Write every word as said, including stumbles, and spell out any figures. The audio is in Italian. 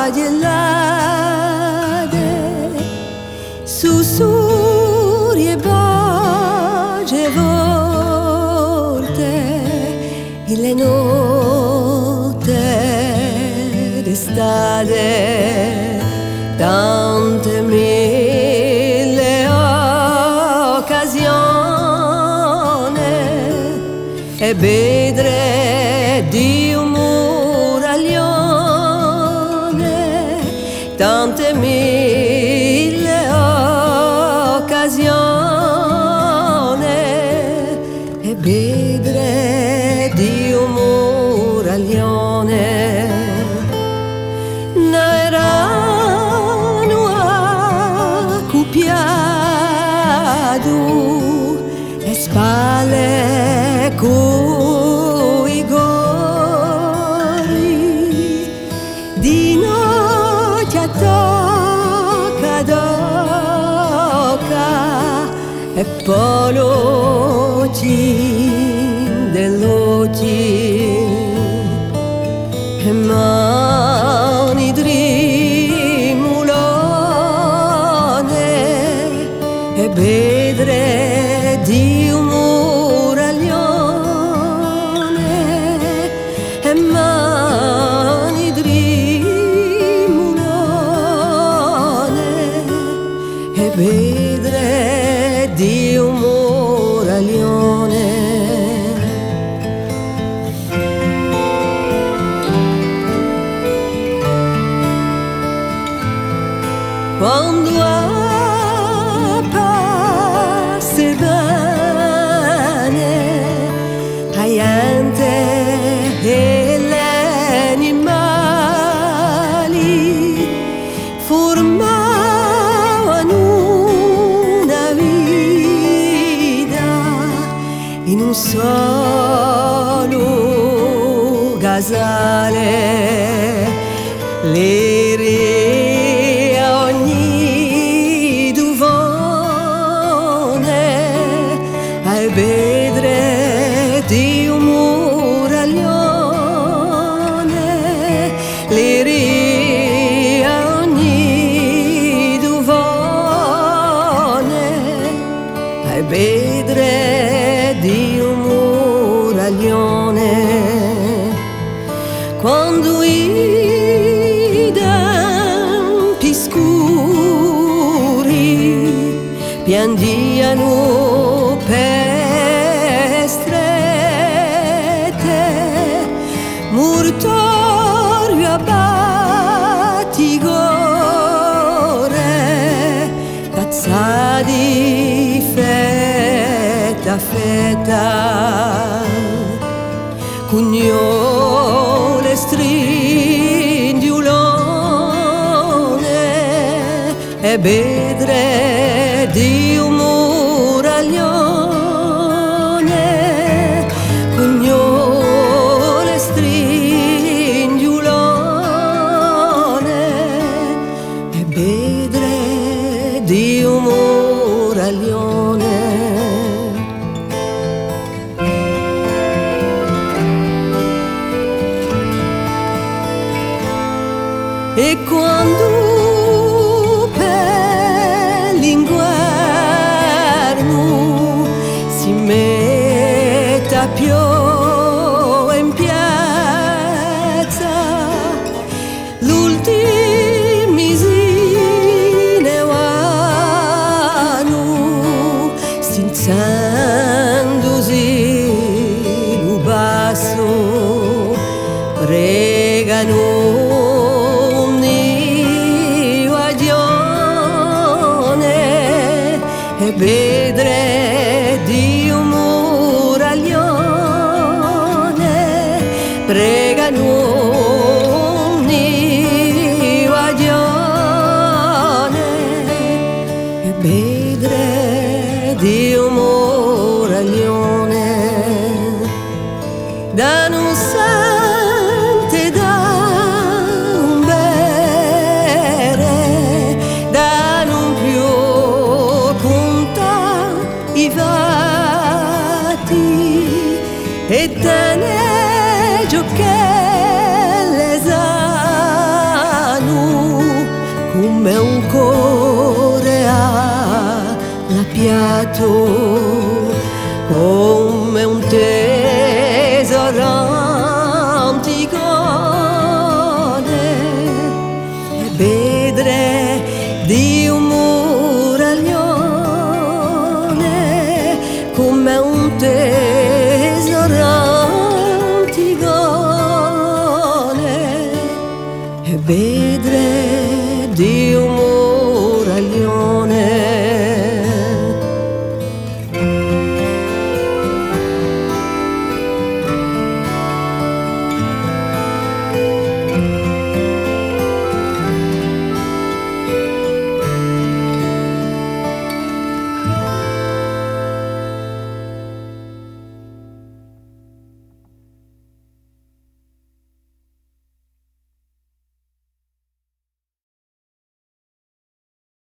gelade, sussurri e baci volte, e le notte d'estate, tante mille occasioni, e vedere di un muraglione tante mille occasioni, e vedere di un muraglione n'erano accoppiato e spalle coi gori di notte a tocca d'occa e poi l'occhi dell'occhi e mani trimulone e vedere di un muraglione e mani trimulone e vedere di un muraglione. Quando passi bene ai gente e gli animali formavano una vita in un solo casale, le vedere di un muraglione le ogni duvone e vedere di un muraglione quando i denti scuri piangiano per strette, mortorio a battigore, tazzati fetta fetta, cugnole stringiulone e vedere di un muraglione, cugnole stringiulone e vedere di un muraglione. E quando per l'inverno si mette a piovere in piazza, l'ultimi se ne vanno, stinzandosi lo basso, pregano e vedere di un muraglione pregano ogni guaglione e vedere di un muraglione da non sante da un bere da non più i fatti e te ne giochelle sanno come un cuore allappiato, come un te